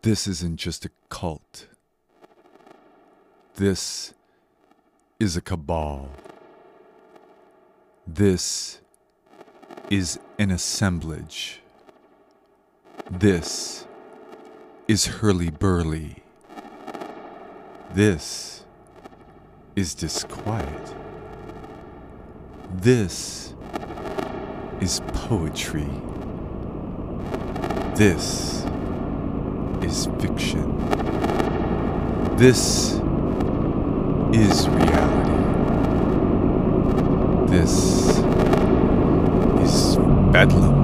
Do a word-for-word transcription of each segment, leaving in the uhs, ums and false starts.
This isn't just a cult. This is a cabal. This is an assemblage. This is hurly-burly. This is disquiet. This is poetry. This is fiction. This is reality. This is bedlam.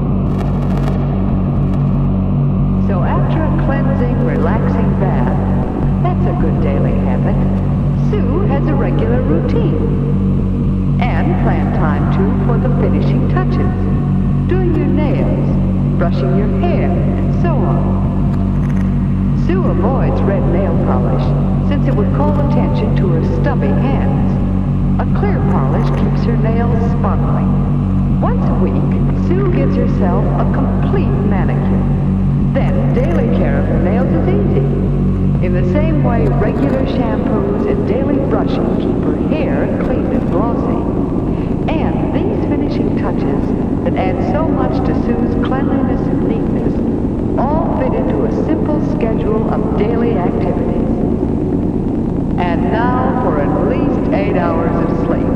So after a cleansing, relaxing bath, that's a good daily habit, Sue has a regular routine. And plan time too for the finishing touches. Doing your nails, brushing your hair, and so on. Sue avoids red nail polish, since it would call attention to her stubby hands. A clear polish keeps her nails sparkling. Once a week, Sue gives herself a complete manicure. Then, daily care of her nails is easy. In the same way, regular shampoos and daily brushing keep her hair clean and glossy. And these finishing touches that add so much to Sue's cleanliness and neatness all fit into a simple schedule of daily activities. And now for at least eight hours of sleep.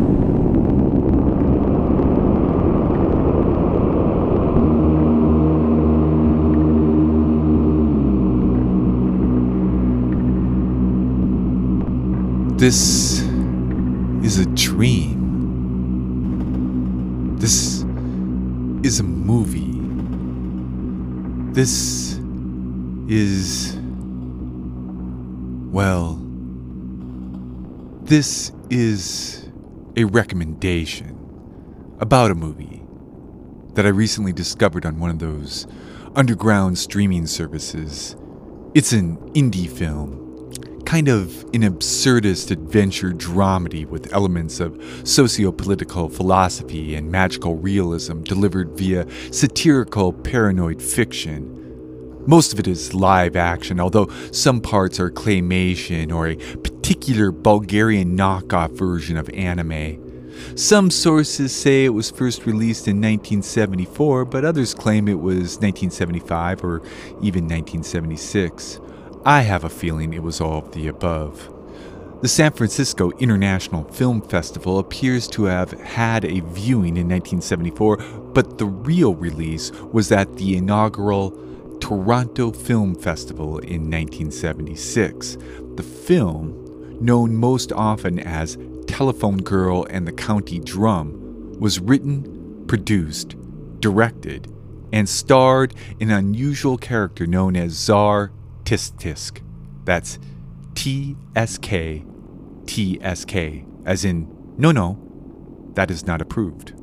This is a dream. This is a movie. This is, well, this is a recommendation about a movie that I recently discovered on one of those underground streaming services. It's an indie film, kind of an absurdist adventure dramedy with elements of socio-political philosophy and magical realism delivered via satirical paranoid fiction. Most of it is live action, although some parts are claymation or a particular Bulgarian knockoff version of anime. Some sources say it was first released in nineteen seventy-four, but others claim it was nineteen seventy-five or even nineteen seventy-six. I have a feeling it was all of the above. The San Francisco International Film Festival appears to have had a viewing in nineteen seventy-four, but the real release was at the inaugural Toronto Film Festival in nineteen seventy-six. The film, known most often as Telephone Girl and the County Drum, was written, produced, directed, and starred an unusual character known as Tsar Tisk Tisk. That's T S K T S K, as in, no, no, that is not approved.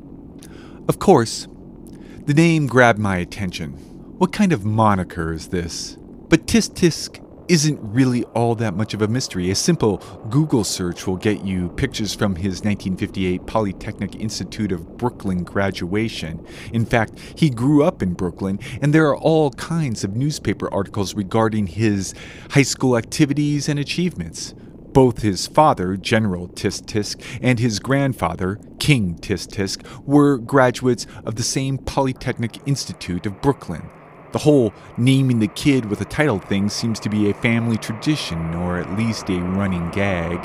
Of course, the name grabbed my attention. What kind of moniker is this? But Tisk Tisk isn't really all that much of a mystery. A simple Google search will get you pictures from his nineteen fifty-eight Polytechnic Institute of Brooklyn graduation. In fact, he grew up in Brooklyn, and there are all kinds of newspaper articles regarding his high school activities and achievements. Both his father, General Tisk Tisk, and his grandfather, King Tisk Tisk, were graduates of the same Polytechnic Institute of Brooklyn. The whole naming the kid with a title thing seems to be a family tradition, or at least a running gag.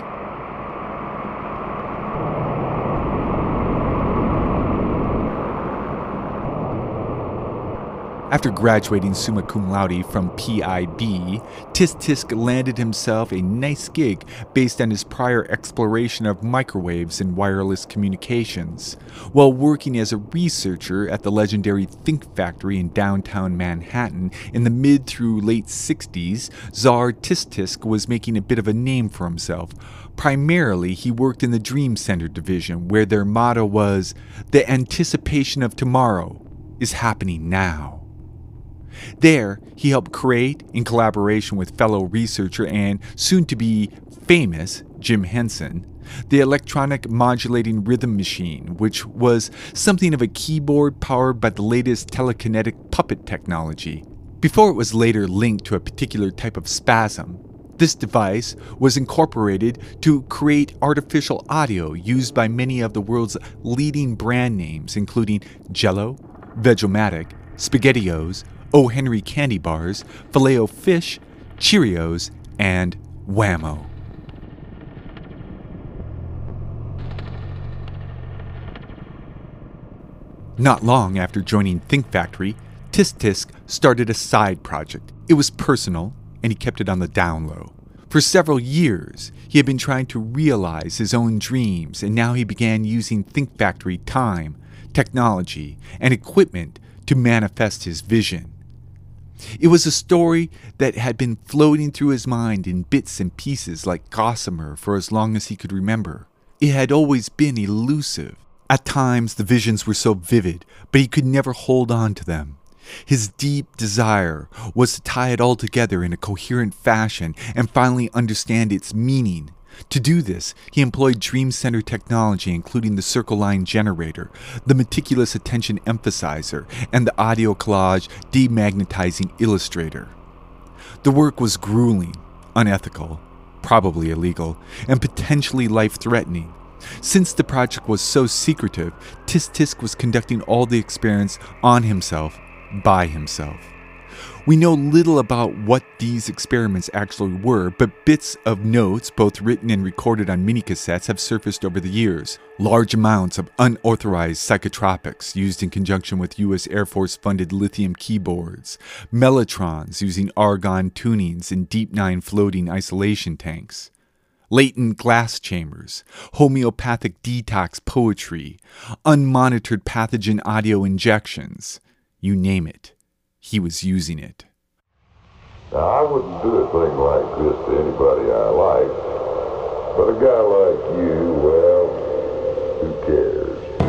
After graduating summa cum laude from P I B, Tisk Tisk landed himself a nice gig based on his prior exploration of microwaves and wireless communications. While working as a researcher at the legendary Think Factory in downtown Manhattan in the mid through late sixties, Tsar Tisk Tisk was making a bit of a name for himself. Primarily, he worked in the Dream Center division, where their motto was, "The anticipation of tomorrow is happening now." There, he helped create, in collaboration with fellow researcher and soon-to-be famous Jim Henson, the electronic modulating rhythm machine, which was something of a keyboard powered by the latest telekinetic puppet technology. Before it was later linked to a particular type of spasm, this device was incorporated to create artificial audio used by many of the world's leading brand names, including Jell-O, Veg-O-Matic, SpaghettiOs, O. Henry candy bars, Filet-O-Fish, Cheerios, and Wham-O. Not long after joining Think Factory, Tisk Tisk started a side project. It was personal, and he kept it on the down low. For several years, he had been trying to realize his own dreams, and now he began using Think Factory time, technology, and equipment to manifest his vision. It was a story that had been floating through his mind in bits and pieces like gossamer for as long as he could remember. It had always been elusive. At times, the visions were so vivid, but he could never hold on to them. His deep desire was to tie it all together in a coherent fashion and finally understand its meaning. To do this, he employed Dream Center technology, including the Circle Line generator, the meticulous attention emphasizer, and the audio collage demagnetizing illustrator. The work was grueling, unethical, probably illegal, and potentially life-threatening. Since the project was so secretive, Tisk Tisk was conducting all the experiments on himself, by himself. We know little about what these experiments actually were, but bits of notes, both written and recorded on minicassettes, have surfaced over the years. Large amounts of unauthorized psychotropics used in conjunction with U S Air Force-funded lithium keyboards, mellotrons using argon tunings in Deep Nine floating isolation tanks, latent glass chambers, homeopathic detox poetry, unmonitored pathogen audio injections. You name it, he was using it. Now, I wouldn't do a thing like this to anybody I like, but a guy like you, well, who cares?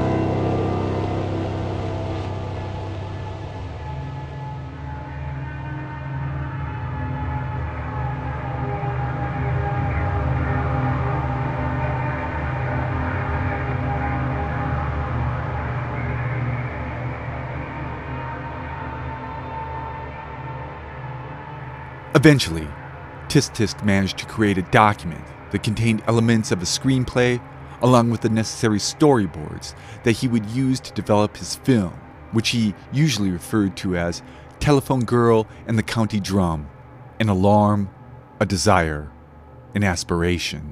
Eventually, Tisk Tisk managed to create a document that contained elements of a screenplay along with the necessary storyboards that he would use to develop his film, which he usually referred to as Telephone Girl and the County Drum, an alarm, a desire, an aspiration.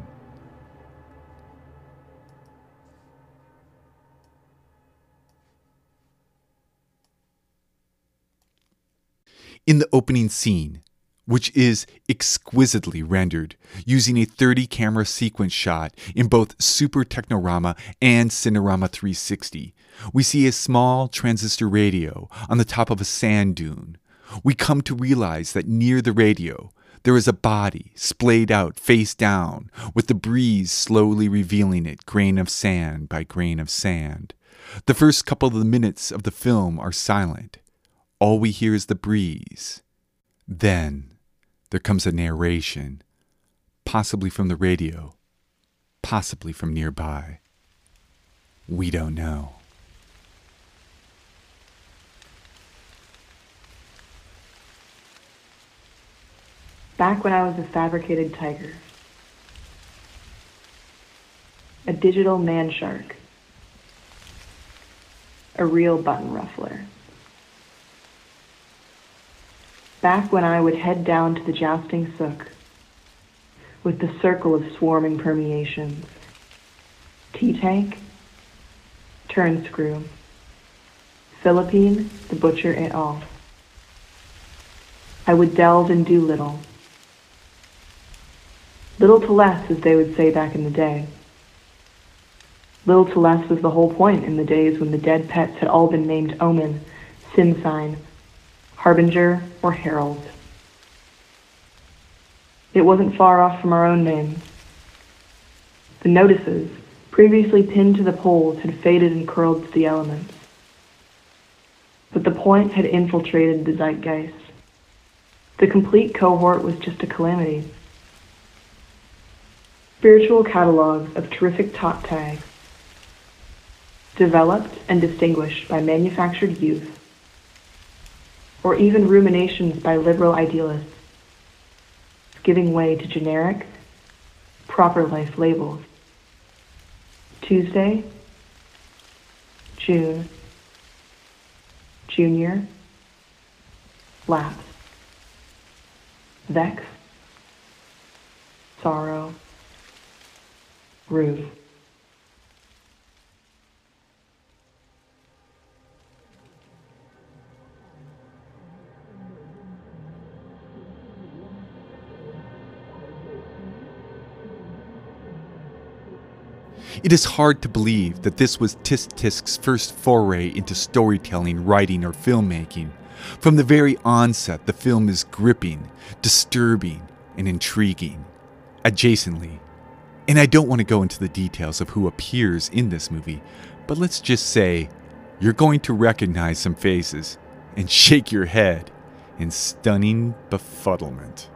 In the opening scene, which is exquisitely rendered using a thirty camera sequence shot in both Super Technorama and Cinerama three sixty. We see a small transistor radio on the top of a sand dune. We come to realize that near the radio, there is a body splayed out face down, with the breeze slowly revealing it grain of sand by grain of sand. The first couple of the minutes of the film are silent. All we hear is the breeze. Then there comes a narration, possibly from the radio, possibly from nearby. We don't know. Back when I was a fabricated tiger, a digital man shark, a real button ruffler. Back when I would head down to the jousting sook with the circle of swarming permeations. Tea-tank, turn-screw, Philippine, the butcher et al. I would delve and do little. Little to less, as they would say back in the day. Little to less was the whole point in the days when the dead pets had all been named Omen, Sin Sign, Harbinger, or Herald. It wasn't far off from our own names. The notices, previously pinned to the poles, had faded and curled to the elements. But the point had infiltrated the zeitgeist. The complete cohort was just a calamity. Spiritual catalogs of terrific tot tags, developed and distinguished by manufactured youth, or even ruminations by liberal idealists, giving way to generic, proper life labels. Tuesday, June, Junior, Lapse, Vex, Sorrow, Rue. It is hard to believe that this was Tisk Tisk's first foray into storytelling, writing, or filmmaking. From the very onset, the film is gripping, disturbing, and intriguing. Adjacently, and I don't want to go into the details of who appears in this movie, but let's just say you're going to recognize some faces and shake your head in stunning befuddlement.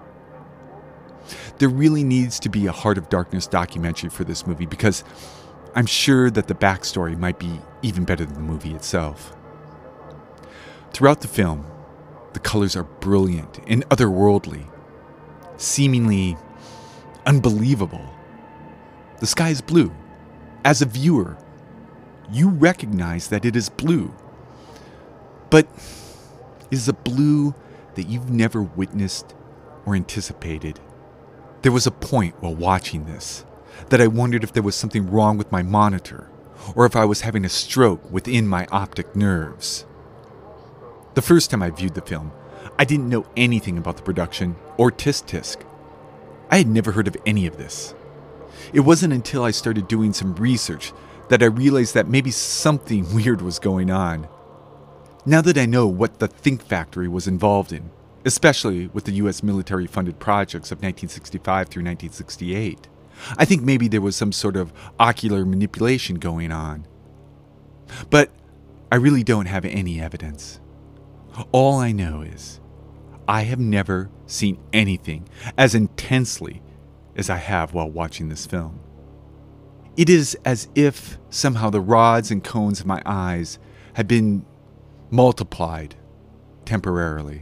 There really needs to be a Heart of Darkness documentary for this movie because I'm sure that the backstory might be even better than the movie itself. Throughout the film, the colors are brilliant and otherworldly, seemingly unbelievable. The sky is blue. As a viewer, you recognize that it is blue. But it is a blue that you've never witnessed or anticipated. There was a point while watching this that I wondered if there was something wrong with my monitor or if I was having a stroke within my optic nerves. The first time I viewed the film, I didn't know anything about the production or Tisk Tisk. I had never heard of any of this. It wasn't until I started doing some research that I realized that maybe something weird was going on. Now that I know what the Think Factory was involved in, especially with the U S military-funded projects of nineteen sixty-five through nineteen sixty-eight, I think maybe there was some sort of ocular manipulation going on. But I really don't have any evidence. All I know is I have never seen anything as intensely as I have while watching this film. It is as if somehow the rods and cones of my eyes had been multiplied temporarily.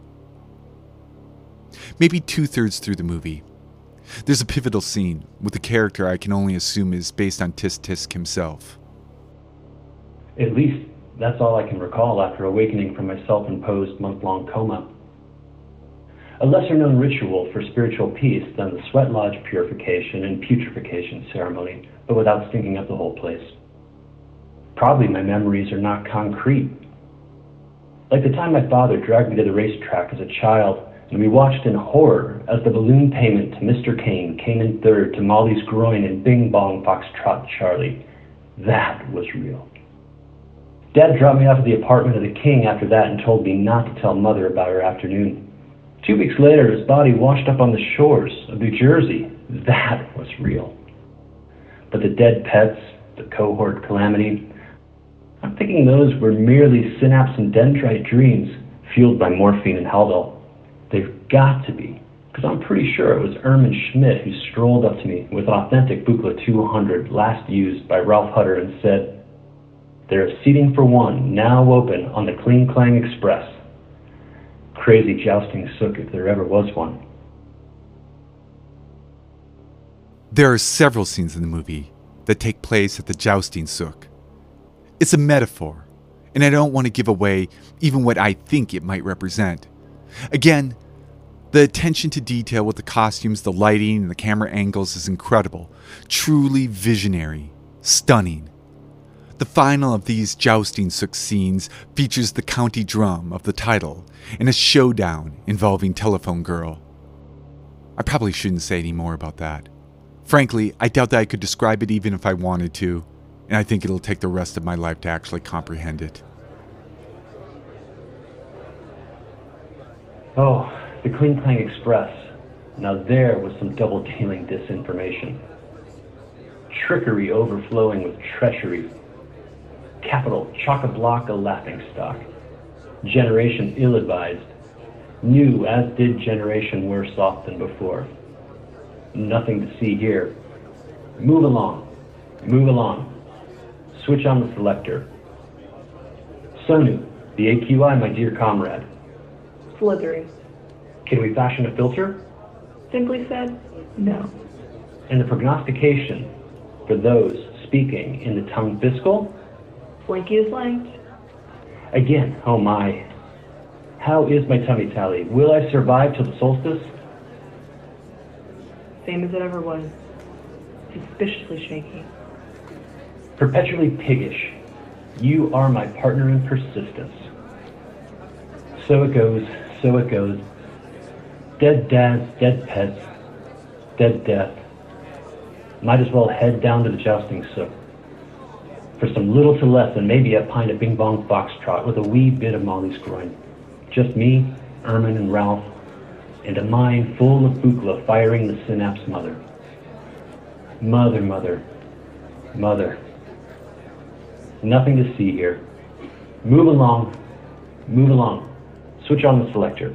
Maybe two-thirds through the movie, there's a pivotal scene with a character I can only assume is based on Tisk Tisk himself. At least that's all I can recall after awakening from my self-imposed month-long coma. A lesser-known ritual for spiritual peace than the sweat lodge purification and putrefaction ceremony, but without stinking up the whole place. Probably my memories are not concrete. Like the time my father dragged me to the racetrack as a child, and we watched in horror as the balloon payment to Mister Kane came in third to Molly's groin and Bing Bong Foxtrot Charlie. That was real. Dad dropped me off at the apartment of the king after that and told me not to tell Mother about her afternoon. Two weeks later, his body washed up on the shores of New Jersey. That was real. But the dead pets, the cohort calamity, I'm thinking those were merely synapse and dendrite dreams fueled by morphine and Haldol. They've got to be, because I'm pretty sure it was Ermin Schmidt who strolled up to me with authentic Buchla two hundred last used by Ralph Hutter and said, "There is seating for one now open on the Kling Klang Express." Crazy jousting sook if there ever was one. There are several scenes in the movie that take place at the jousting sook. It's a metaphor, and I don't want to give away even what I think it might represent. Again, the attention to detail with the costumes, the lighting, and the camera angles is incredible, truly visionary, stunning. The final of these jousting sook scenes features the county drum of the title and a showdown involving Telephone Girl. I probably shouldn't say any more about that. Frankly, I doubt that I could describe it even if I wanted to, and I think it'll take the rest of my life to actually comprehend it. Oh, the Kling Klang Express. Now there was some double-dealing disinformation. Trickery overflowing with treachery. Capital chock-a-block a laughingstock. Generation ill-advised. Knew, as did generation worse off than before. Nothing to see here. Move along. Move along. Switch on the selector. Sonu, the A Q I, my dear comrade. Slithery. Can we fashion a filter? Simply said, no. And the prognostication for those speaking in the tongue fiscal? Slinky is linked. Again, oh my. How is my tummy tally? Will I survive till the solstice? Same as it ever was. Suspiciously shaky. Perpetually piggish. You are my partner in persistence. So it goes, so it goes. Dead dads, dead pets, dead death. Might as well head down to the jousting sook for some little to less than maybe a pint of Bing Bong Foxtrot with a wee bit of Molly's groin. Just me, Ermin, and Ralph, and a mind full of Buchla firing the synapse mother. Mother, mother, mother. Nothing to see here. Move along, move along. Switch on the selector.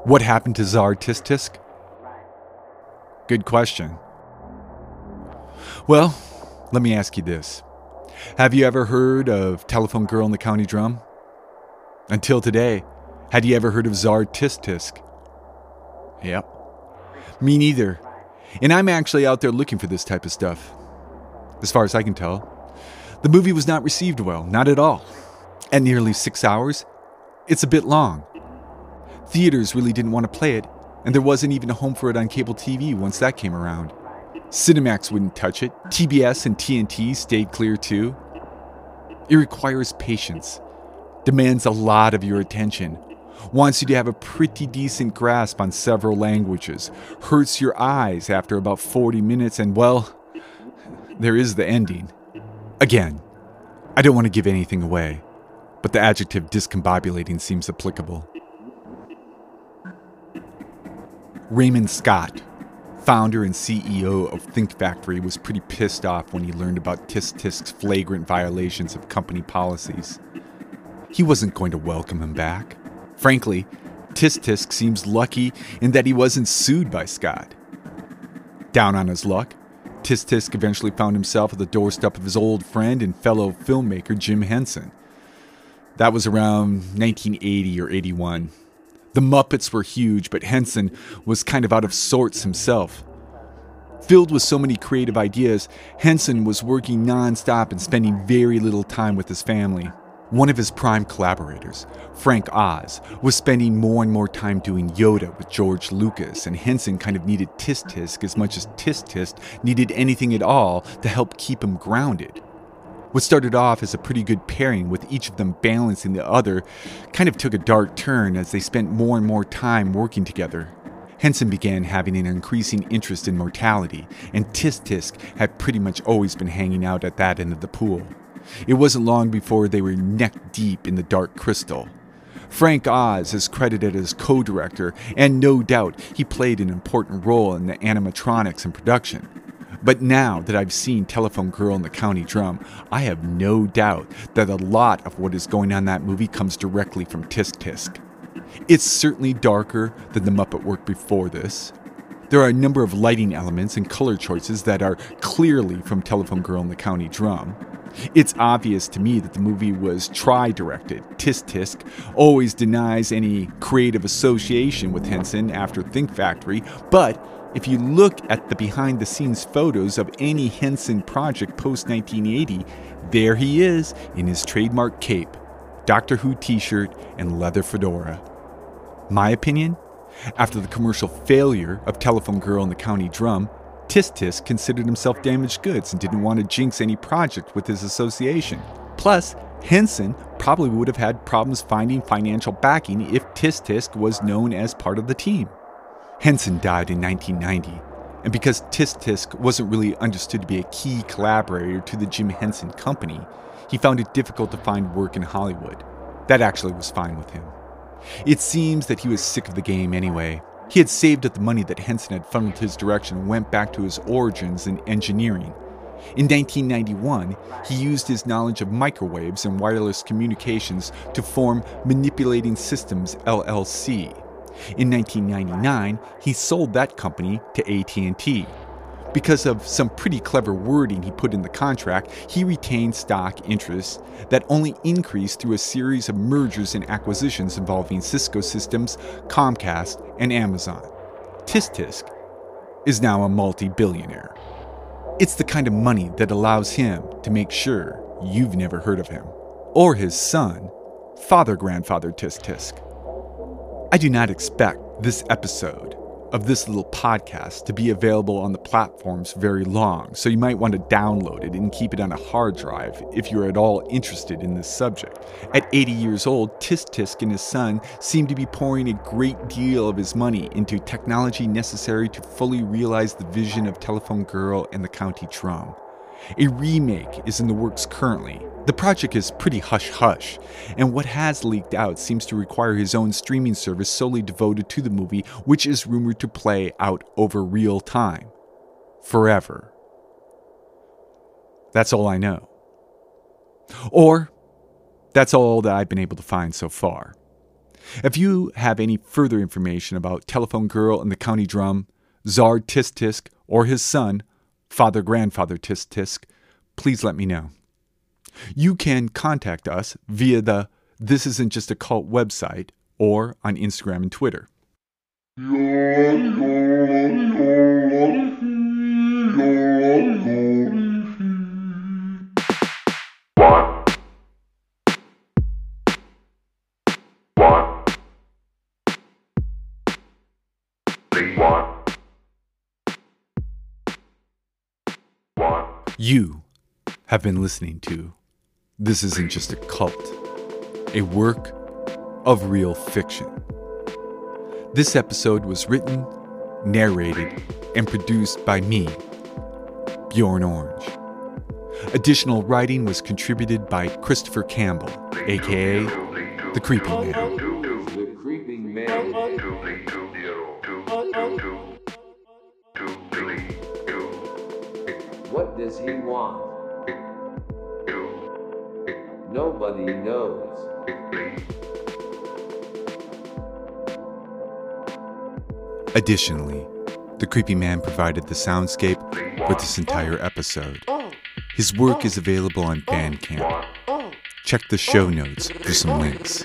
What happened to Tsar Tisk Tisk? Good question. Well, let me ask you this. Have you ever heard of Telephone Girl and the County Drum? Until today, had you ever heard of Tsar Tisk Tisk? Yep. Me neither. And I'm actually out there looking for this type of stuff. As far as I can tell, the movie was not received well, not at all. At nearly six hours, it's a bit long. Theaters really didn't want to play it, and there wasn't even a home for it on cable T V once that came around. Cinemax wouldn't touch it. T B S and T N T stayed clear too. It requires patience, demands a lot of your attention, wants you to have a pretty decent grasp on several languages, hurts your eyes after about forty minutes, and well, there is the ending. Again, I don't want to give anything away, but the adjective discombobulating seems applicable. Raymond Scott, founder and C E O of Think Factory, was pretty pissed off when he learned about Tisk Tisk's flagrant violations of company policies. He wasn't going to welcome him back. Frankly, Tisk Tisk seems lucky in that he wasn't sued by Scott. Down on his luck, Tisk Tisk eventually found himself at the doorstep of his old friend and fellow filmmaker Jim Henson. That was around nineteen eighty or eighty-one. The Muppets were huge, but Henson was kind of out of sorts himself. Filled with so many creative ideas, Henson was working non-stop and spending very little time with his family. One of his prime collaborators, Frank Oz, was spending more and more time doing Yoda with George Lucas, and Henson kind of needed Tisk Tisk as much as Tisk Tisk needed anything at all to help keep him grounded. What started off as a pretty good pairing with each of them balancing the other kind of took a dark turn as they spent more and more time working together. Henson began having an increasing interest in mortality, and Tisk Tisk had pretty much always been hanging out at that end of the pool. It wasn't long before they were neck deep in the Dark Crystal. Frank Oz is credited as co-director, and no doubt he played an important role in the animatronics and production. But now that I've seen Telephone Girl and the County Drum, I have no doubt that a lot of what is going on in that movie comes directly from Tisk Tisk. It's certainly darker than the Muppet work before this. There are a number of lighting elements and color choices that are clearly from Telephone Girl and the County Drum. It's obvious to me that the movie was tri-directed. Tisk Tisk always denies any creative association with Henson after Think Factory, but if you look at the behind-the-scenes photos of any Henson project post-nineteen eighty, there he is in his trademark cape, Doctor Who t-shirt, and leather fedora. My opinion? After the commercial failure of Telephone Girl and the County Drum, Tisk Tisk considered himself damaged goods and didn't want to jinx any project with his association. Plus, Henson probably would have had problems finding financial backing if Tisk Tisk was known as part of the team. Henson died in nineteen ninety, and because Tisk Tisk wasn't really understood to be a key collaborator to the Jim Henson Company, he found it difficult to find work in Hollywood. That actually was fine with him. It seems that he was sick of the game anyway. He had saved up the money that Henson had funneled his direction and went back to his origins in engineering. In nineteen ninety-one, he used his knowledge of microwaves and wireless communications to form Manipulating Systems L L C. In nineteen ninety-nine, he sold that company to A T and T. Because of some pretty clever wording he put in the contract, he retained stock interests that only increased through a series of mergers and acquisitions involving Cisco Systems, Comcast, and Amazon. Tisk Tisk is now a multi-billionaire. It's the kind of money that allows him to make sure you've never heard of him. Or his son, Father Grandfather Tisk Tisk. I do not expect this episode of this little podcast to be available on the platforms very long, so you might want to download it and keep it on a hard drive if you're at all interested in this subject. At eighty years old, Tisk Tisk and his son seem to be pouring a great deal of his money into technology necessary to fully realize the vision of Telephone Girl and the County Drum. A remake is in the works currently. The project is pretty hush-hush, and what has leaked out seems to require his own streaming service solely devoted to the movie, which is rumored to play out over real time. Forever. That's all I know. Or, that's all that I've been able to find so far. If you have any further information about Telephone Girl and the County Drum, Czar Tisk Tisk, or his son, Father Grandfather Tisk Tisk, please let me know. You can contact us via the This Isn't Just a Cult website or on Instagram and Twitter. You have been listening to This Isn't Just a Cult, a work of real fiction. This episode was written, narrated, and produced by me, Bjorn Orange. Additional writing was contributed by Christopher Campbell, aka The Creeping Man. The Creeping Man. What does he want? Nobody knows. Additionally, The Creepy Man provided the soundscape for this entire episode. His work is available on Bandcamp. Check the show notes for some links.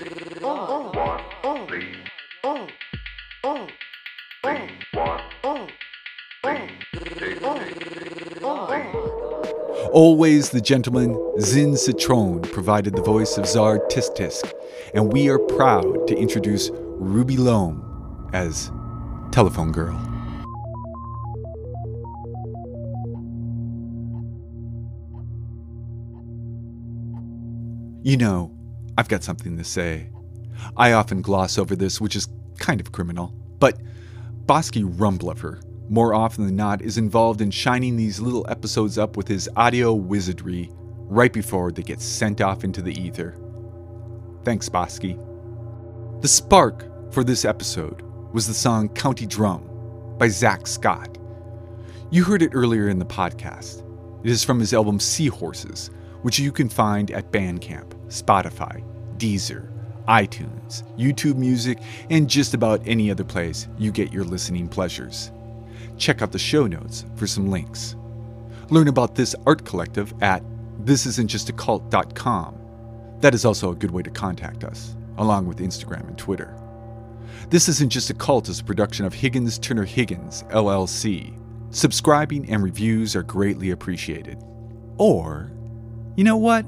Always the gentleman Zin Citron provided the voice of Czar Tisk Tisk, and we are proud to introduce Ruby Loam as Telephone Girl. You know, I've got something to say. I often gloss over this, which is kind of criminal, but Bosky Rumbluffer, more often than not, is involved in shining these little episodes up with his audio wizardry right before they get sent off into the ether. Thanks, Bosky. The spark for this episode was the song County Drum by Zach Scott. You heard it earlier in the podcast. It is from his album Seahorses, which you can find at Bandcamp, Spotify, Deezer, iTunes, YouTube Music, and just about any other place you get your listening pleasures. Check out the show notes for some links. Learn about this art collective at this isn't just a cult dot com. That is also a good way to contact us, along with Instagram and Twitter. This Isn't Just a Cult is a production of Higgins Turner Higgins, L L C. Subscribing and reviews are greatly appreciated. Or, you know what?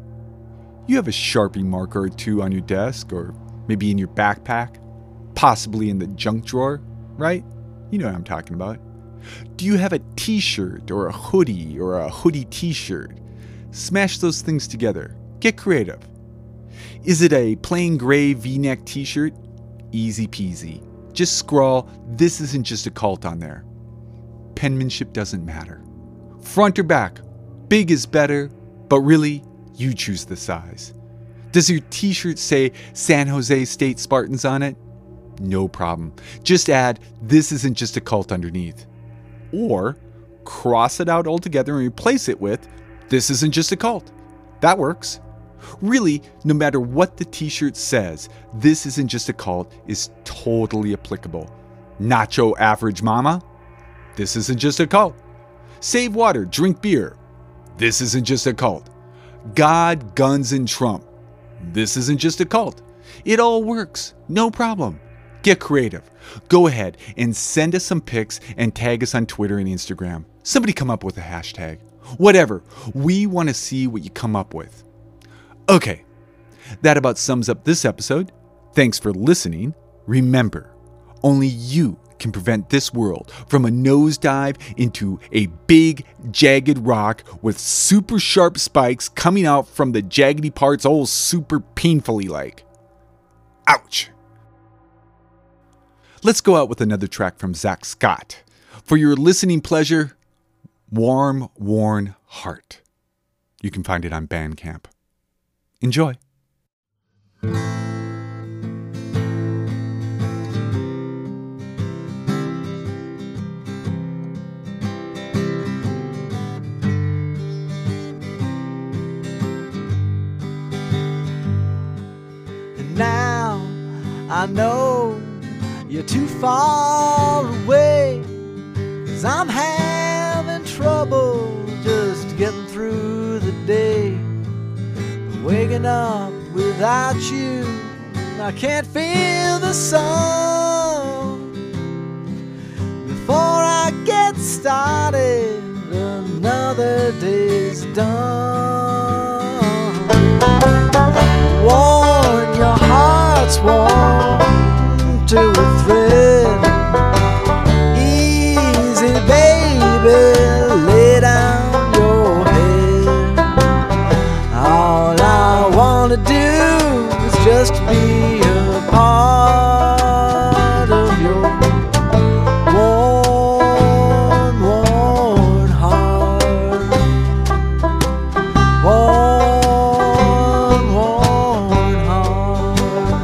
You have a Sharpie marker or two on your desk, or maybe in your backpack, possibly in the junk drawer, right? You know what I'm talking about. Do you have a t-shirt or a hoodie or a hoodie t-shirt? Smash those things together. Get creative. Is it a plain gray V-neck t-shirt? Easy peasy. Just scrawl, "This Isn't Just a Cult" on there. Penmanship doesn't matter. Front or back, big is better, but really, you choose the size. Does your t-shirt say San Jose State Spartans on it? No problem. Just add "This Isn't Just a Cult" underneath. Or cross it out altogether and replace it with "This Isn't Just a Cult." That works. Really, no matter what the t-shirt says, "This Isn't Just a Cult" is totally applicable. Nacho average mama? This isn't just a cult. Save water, drink beer. This isn't just a cult. God, guns, and Trump. This isn't just a cult. It all works. No problem. Get creative. Go ahead and send us some pics and tag us on Twitter and Instagram. Somebody come up with a hashtag. Whatever. We want to see what you come up with. Okay. That about sums up this episode. Thanks for listening. Remember, only you can prevent this world from a nosedive into a big, jagged rock with super sharp spikes coming out from the jaggedy parts all super painfully like. Ouch! Let's go out with another track from Zach Scott. For your listening pleasure, Warm, Worn Heart. You can find it on Bandcamp. Enjoy. Now I know you're too far away, 'cause I'm having trouble just getting through the day. Waking up without you, I can't feel the sun. Before I get started, another day's done. Worn, your heart's worn to a thread. Easy, baby, lay down your head. All I wanna do is just be a part of your warm, warm heart. Warm, warm heart.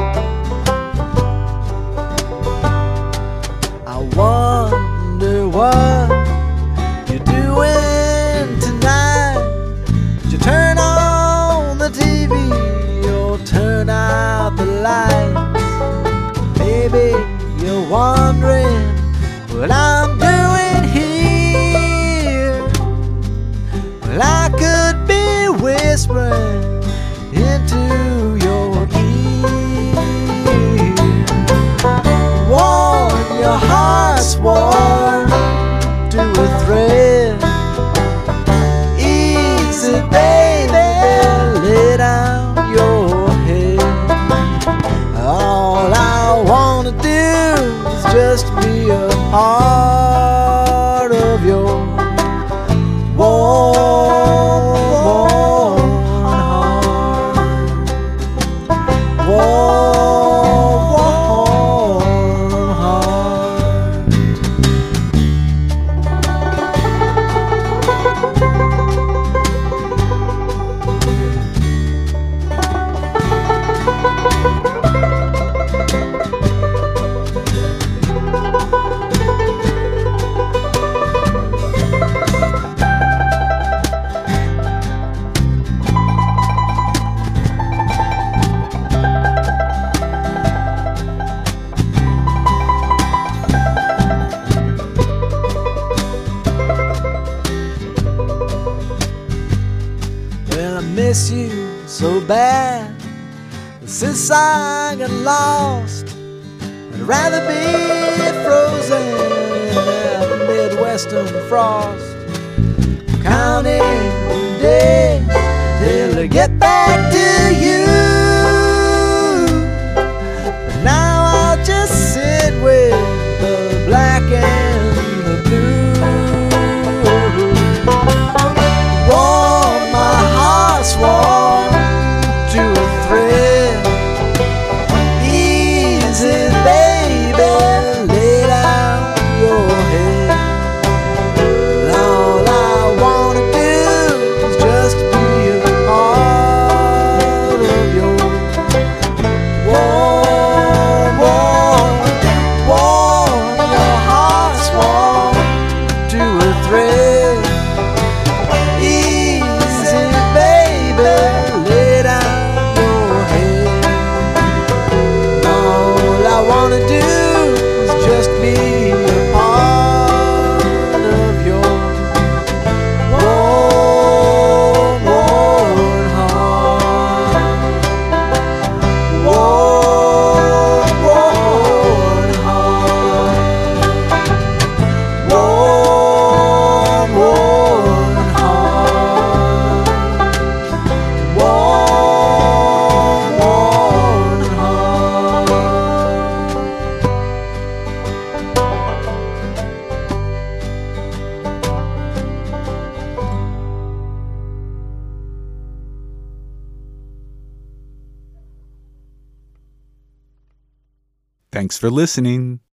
I wonder what you're doing tonight. Did you turn on the T V or turn out the lights? Maybe you're wondering what I'm doing here. Well, I could be whispering into your ear. Worn, your heart's worn to a thread. Easy, baby, lay down your head. All I wanna do is just be a part of your warm, warm heart. Warm, warm heart. Well, I miss you so bad. Since I got lost, I'd rather be frozen in the Midwestern frost. Counting days till I get back to you. But now I'll just sit with the black and the blue. Warm, my heart's warm to a thread. Easy, baby, lay down your head. All I wanna do is just be a part of your warm, warm, warm. Your heart's warm to a thread. Easy, baby, lay down your head. All I wanna do is just be a part of your warm, warm heart. Warm, warm heart. Warm, warm heart. Warm, warm heart. Thanks for listening.